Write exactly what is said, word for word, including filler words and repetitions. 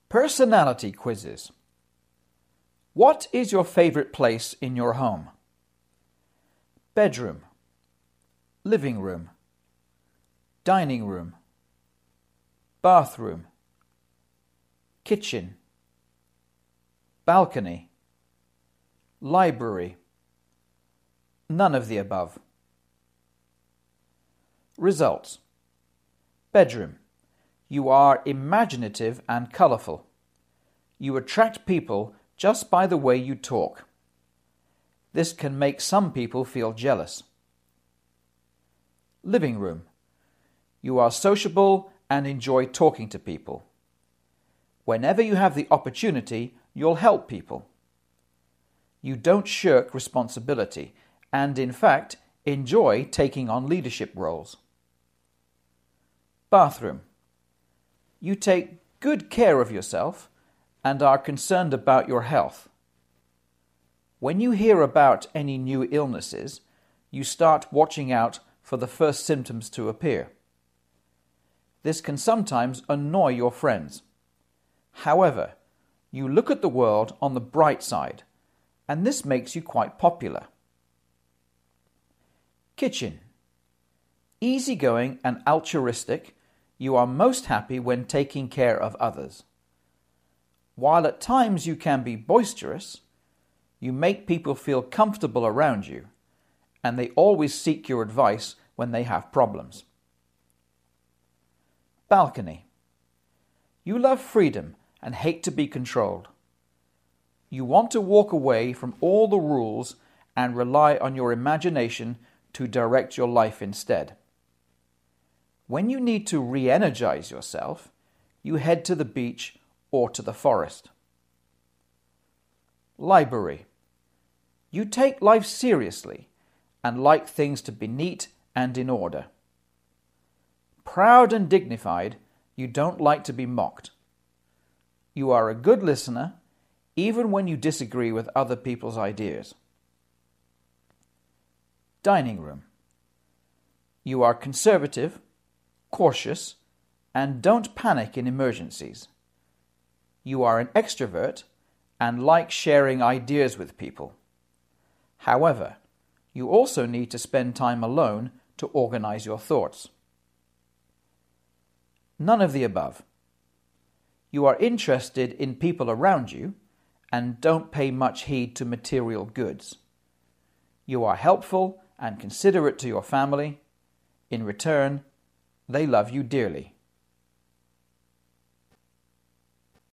Personality quizzes. What is your favorite place in your home? Bedroom, living room, dining room, bathroom, kitchen, balcony, library. None of the above. Results. Bedroom. You are imaginative and colourful. You attract people just by the way you talk. This can make some people feel jealous. Living room. You are sociable and enjoy talking to people. Whenever you have the opportunity, you'll help people. You don't shirk responsibility and, in fact, enjoy taking on leadership roles. Bathroom. You take good care of yourself and are concerned about your health. When you hear about any new illnesses, you start watching out for the first symptoms to appear. This can sometimes annoy your friends. However, you look at the world on the bright side, and this makes you quite popular. Kitchen. Easygoing and altruistic, you are most happy when taking care of others. While at times you can be boisterous, you make people feel comfortable around you, and they always seek your advice when they have problems. Balcony. You love freedom and hate to be controlled. You want to walk away from all the rules and rely on your imagination to direct your life instead. When you need to re-energize yourself, you head to the beach or to the forest. Library. You take life seriously and like things to be neat and in order. Proud and dignified, you don't like to be mocked. You are a good listener, even when you disagree with other people's ideas. Dining room. You are conservative, cautious, and don't panic in emergencies. You are an extrovert and like sharing ideas with people. However, you also need to spend time alone to organize your thoughts. None of the above. You are interested in people around you and don't pay much heed to material goods. You are helpful and considerate to your family. In return, they love you dearly.